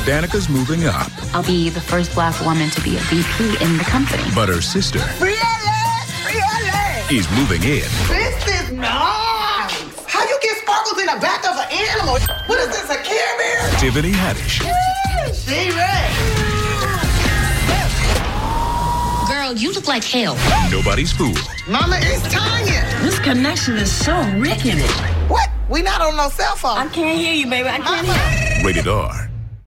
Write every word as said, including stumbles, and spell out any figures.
Danica's moving up. I'll be the first black woman to be a V P in the company. But her sister Free L A! Free L A! is moving in. This is nice! How you get sparkles in the back of an animal? What is this, a Care Bear? Tiffany Haddish. Woo! She ready. Girl, you look like hell. Nobody's fool. Mama, it's Tanya. This connection is so rickety. What? We not on no cell phone. I can't hear you, baby. I can't hear you. Rated R.